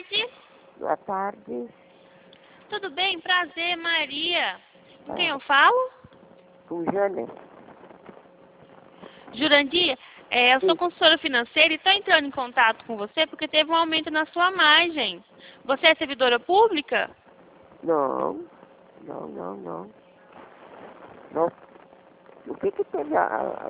tarde. Boa tarde. Tudo bem? Prazer, Maria. Com quem eu falo? Com Jane. Jurandir, eu sou consultora financeira e estou entrando em contato com você porque teve um aumento na sua margem. Você é servidora pública? Não. Não. O que teve